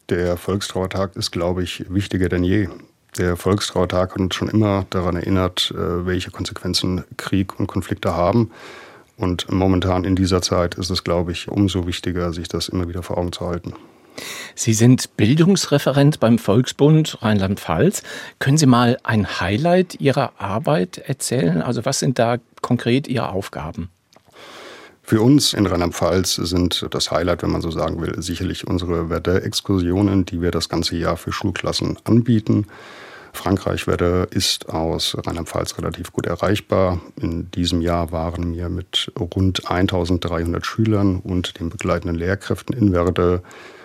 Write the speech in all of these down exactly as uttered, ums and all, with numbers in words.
Der Volkstrauertag ist, glaube ich, wichtiger denn je. Der Volkstrauertag hat uns schon immer daran erinnert, welche Konsequenzen Krieg und Konflikte haben. Und momentan in dieser Zeit ist es, glaube ich, umso wichtiger, sich das immer wieder vor Augen zu halten. Sie sind Bildungsreferent beim Volksbund Rheinland-Pfalz. Können Sie mal ein Highlight Ihrer Arbeit erzählen? Also was sind da konkret Ihre Aufgaben? Für uns in Rheinland-Pfalz sind das Highlight, wenn man so sagen will, sicherlich unsere Verdun-Exkursionen, die wir das ganze Jahr für Schulklassen anbieten. Frankreich-Verdun ist aus Rheinland-Pfalz relativ gut erreichbar. In diesem Jahr waren wir mit rund eintausenddreihundert Schülern und den begleitenden Lehrkräften in Verdun.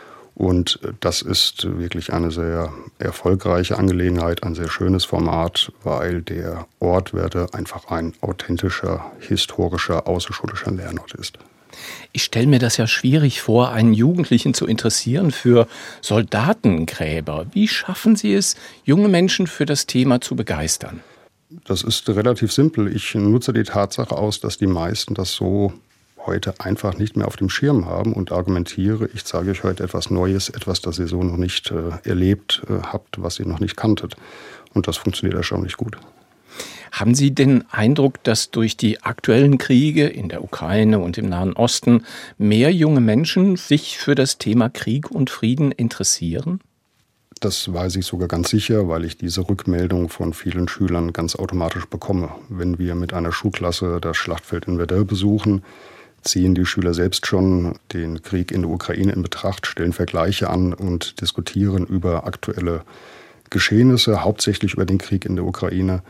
Und das ist wirklich eine sehr erfolgreiche Angelegenheit, ein sehr schönes Format, weil der Ort Verdun einfach ein authentischer, historischer, außerschulischer Lernort ist. Ich stelle mir das ja schwierig vor, einen Jugendlichen zu interessieren für Soldatengräber. Wie schaffen Sie es, junge Menschen für das Thema zu begeistern? Das ist relativ simpel. Ich nutze die Tatsache aus, dass die meisten das so heute einfach nicht mehr auf dem Schirm haben und argumentiere, ich zeige euch heute etwas Neues, etwas, das ihr so noch nicht äh, erlebt äh, habt, was ihr noch nicht kanntet. Und das funktioniert erstaunlich gut. Haben Sie den Eindruck, dass durch die aktuellen Kriege in der Ukraine und im Nahen Osten mehr junge Menschen sich für das Thema Krieg und Frieden interessieren? Das weiß ich sogar ganz sicher, weil ich diese Rückmeldung von vielen Schülern ganz automatisch bekomme. Wenn wir mit einer Schulklasse das Schlachtfeld in Verdun besuchen, ziehen die Schüler selbst schon den Krieg in der Ukraine in Betracht, stellen Vergleiche an und diskutieren über aktuelle Geschehnisse, hauptsächlich über den Krieg in der Ukraine.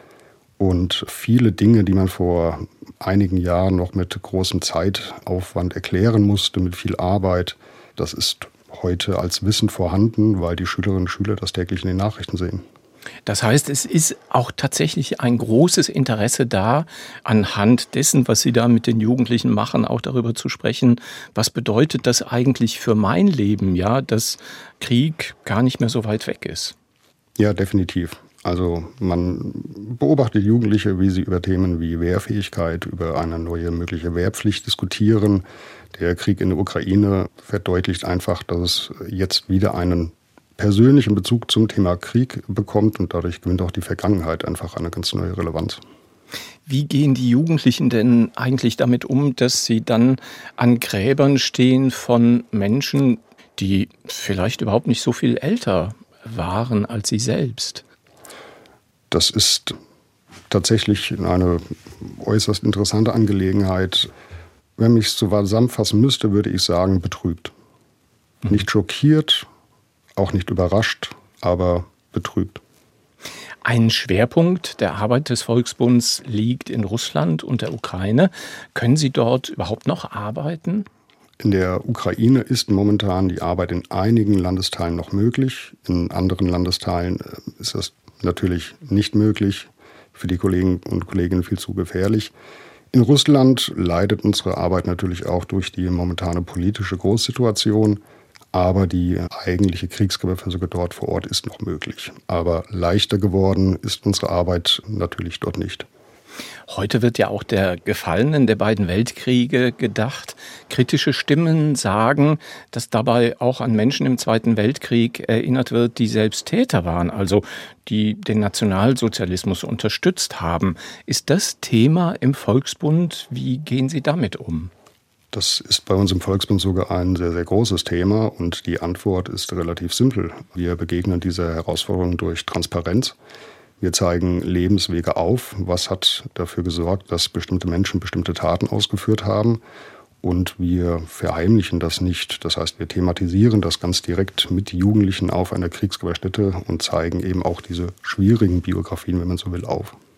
Und viele Dinge, die man vor einigen Jahren noch mit großem Zeitaufwand erklären musste, mit viel Arbeit, das ist heute als Wissen vorhanden, weil die Schülerinnen und Schüler das täglich in den Nachrichten sehen. Das heißt, es ist auch tatsächlich ein großes Interesse da, anhand dessen, was Sie da mit den Jugendlichen machen, auch darüber zu sprechen, was bedeutet das eigentlich für mein Leben, ja, dass Krieg gar nicht mehr so weit weg ist. Ja, definitiv. Also man beobachtet Jugendliche, wie sie über Themen wie Wehrfähigkeit, über eine neue mögliche Wehrpflicht diskutieren. Der Krieg in der Ukraine verdeutlicht einfach, dass es jetzt wieder einen persönlichen Bezug zum Thema Krieg bekommt und dadurch gewinnt auch die Vergangenheit einfach eine ganz neue Relevanz. Wie gehen die Jugendlichen denn eigentlich damit um, dass sie dann an Gräbern stehen von Menschen, die vielleicht überhaupt nicht so viel älter waren als sie selbst? Das ist tatsächlich eine äußerst interessante Angelegenheit. Wenn ich es zusammenfassen müsste, würde ich sagen, betrübt. Mhm. Nicht schockiert, auch nicht überrascht, aber betrübt. Ein Schwerpunkt der Arbeit des Volksbunds liegt in Russland und der Ukraine. Können Sie dort überhaupt noch arbeiten? In der Ukraine ist momentan die Arbeit in einigen Landesteilen noch möglich. In anderen Landesteilen ist das natürlich nicht möglich, für die Kollegen und Kolleginnen viel zu gefährlich. In Russland leidet unsere Arbeit natürlich auch durch die momentane politische Großsituation, aber die eigentliche Kriegsgräberversorgung dort vor Ort ist noch möglich. Aber leichter geworden ist unsere Arbeit natürlich dort nicht. Heute wird ja auch der Gefallenen der beiden Weltkriege gedacht. Kritische Stimmen sagen, dass dabei auch an Menschen im Zweiten Weltkrieg erinnert wird, die selbst Täter waren, also die den Nationalsozialismus unterstützt haben. Ist das Thema im Volksbund? Wie gehen Sie damit um? Das ist bei uns im Volksbund sogar ein sehr, sehr großes Thema und die Antwort ist relativ simpel. Wir begegnen dieser Herausforderung durch Transparenz. Wir zeigen Lebenswege auf, was hat dafür gesorgt, dass bestimmte Menschen bestimmte Taten ausgeführt haben. Und wir verheimlichen das nicht. Das heißt, wir thematisieren das ganz direkt mit Jugendlichen auf einer Kriegsgräberstätte und zeigen eben auch diese schwierigen Biografien, wenn man so will, auf.